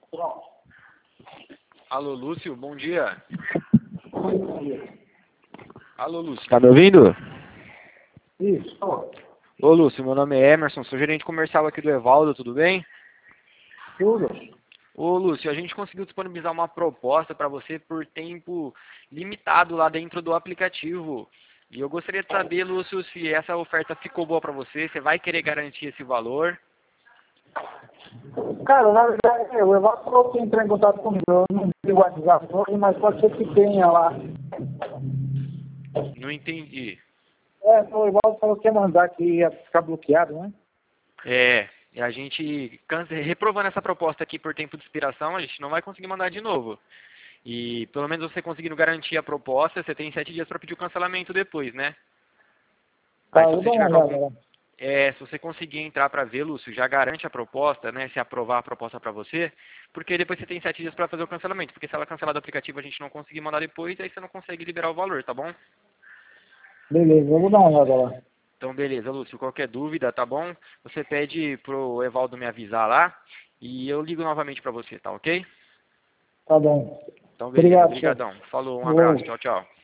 Pronto. Alô, Lúcio, bom dia. Bom dia. Alô, Lúcio, tá me ouvindo? Isso. Ô, Lúcio, meu nome é Emerson, sou gerente comercial aqui do Evaldo, tudo bem? Tudo. Ô, Lúcio, a gente conseguiu disponibilizar uma proposta para você por tempo limitado lá dentro do aplicativo. E eu gostaria de saber, Lúcio, se essa oferta ficou boa para você, você vai querer garantir esse valor? Cara, na verdade, o Evaldo falou que entrar em contato comigo. Eu não vi o WhatsApp hoje, mas pode ser que tenha lá. Não entendi. O Evaldo falou que ia mandar que ia ficar bloqueado, né? E a gente, reprovando essa proposta aqui por tempo de expiração, a gente não vai conseguir mandar de novo. E pelo menos você conseguindo garantir a proposta, você tem 7 dias para pedir o cancelamento depois, né? Tá, Aí se eu você dou uma tiver com olhada algum, lá. se você conseguir entrar para ver, Lúcio, já garante a proposta, né? Se aprovar a proposta para você, porque depois você tem 7 dias para fazer o cancelamento. Porque se ela cancelar do aplicativo a gente não conseguir mandar depois, aí você não consegue liberar o valor, tá bom? Beleza, eu vou dar uma olhada lá. Então beleza, Lúcio, qualquer dúvida, tá bom? Você pede pro Evaldo me avisar lá e eu ligo novamente para você, tá ok? Tá bom. Então beleza, Obrigado, senhor. brigadão. Falou, um abraço, Falou. tchau, tchau.